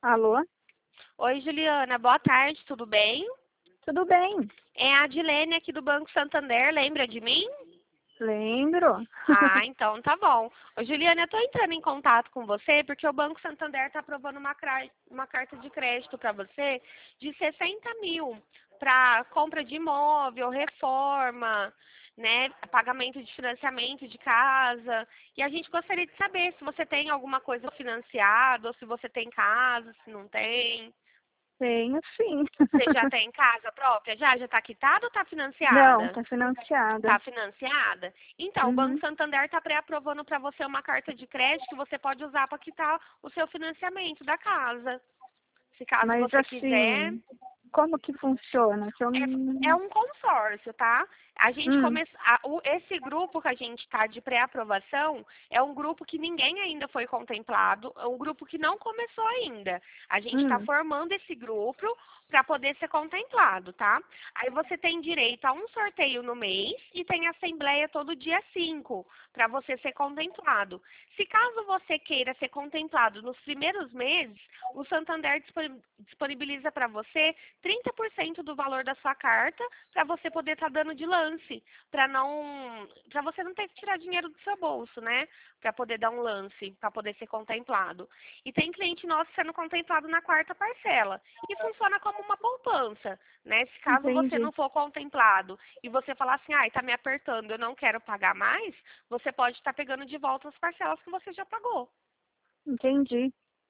Alô? Oi, Juliana, boa tarde, tudo bem? Tudo bem? É a Adilene aqui do Banco Santander, lembra de mim? Lembro. Ah, então tá bom. Ô, Juliana, eu tô entrando em contato com você porque o Banco Santander tá aprovando uma carta de crédito para você de 60 mil para compra de imóvel, reforma, né, pagamento de financiamento de casa. E a gente gostaria de saber se você tem alguma coisa financiada ou se você tem casa, se não tem. Tenho sim. Você já tem casa própria? Já está quitada ou está Não, financiada? tá financiada. Está financiada? Então, o Banco Uhum. Santander está pré-aprovando para você uma carta de crédito que você pode usar para quitar o seu financiamento da casa. Se caso Mas você quiser, assim, como que funciona? Que eu é não... um consórcio, tá? A gente Hum, começa, esse grupo que a gente está de pré-aprovação é um grupo que ninguém ainda foi contemplado, é um grupo que não começou ainda. A gente está hum, formando esse grupo para poder ser contemplado, tá? Aí você tem direito a um sorteio no mês e tem assembleia todo dia 5 para você ser contemplado. Se caso você queira ser contemplado nos primeiros meses, o Santander disponibiliza para você 30% do valor da sua carta para você poder estar dando de lance, para você não ter que tirar dinheiro do seu bolso, né? Para poder dar um lance, para poder ser contemplado. E tem cliente nosso sendo contemplado na quarta parcela. E funciona como uma poupança, né? Se caso você entendi, não for contemplado e você falar assim, ai, tá me apertando, eu não quero pagar mais, você pode estar pegando de volta as parcelas que você já pagou. entendi.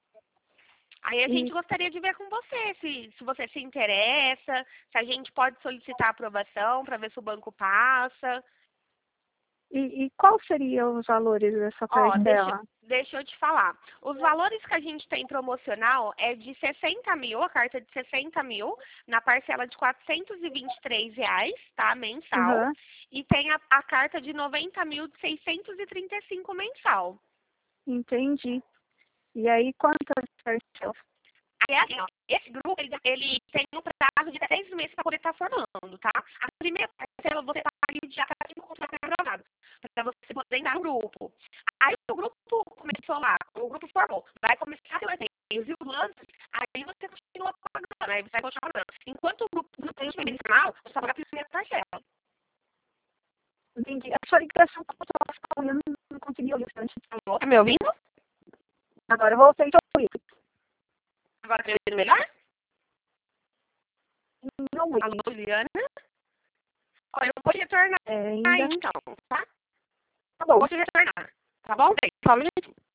Aí a gente E, gostaria de ver com você, se você se interessa, se a gente pode solicitar aprovação para ver se o banco passa. e qual seriam os valores dessa Ó, deixa, parcela? deixa eu te falar. Os valores que a gente tem promocional é de 60 mil, a carta de 60 mil, na parcela de R$ 423, tá? Mensal. Aham, E tem a carta de 90 mil de 635 mensal. entendi. E aí, quantas parcelas? Aí, assim, ó, esse grupo, ele tem um prazo de 6 meses para poder estar formando, tá? A primeira parcela você paga de já para o contrato aprovado, para você poder entrar no grupo. Aí o grupo começou lá, o grupo formou, vai começar a ter sorteios e os lances, aí você continua pagando, aí você vai continuar pagando. Enquanto o grupo não tem o primeiro final, você só paga a primeira parcela. Entendi. A sua ligação eu não consegui ouvir antes. Tá me ouvindo? Agora eu voltei a ouvir. Agora tá me ouvindo melhor? Não muito. Alô, Juliana? Ó, eu vou retornar É, aí ainda. então, tá? Tá bom. Vou te retornar, tá bom? Só um minutinho.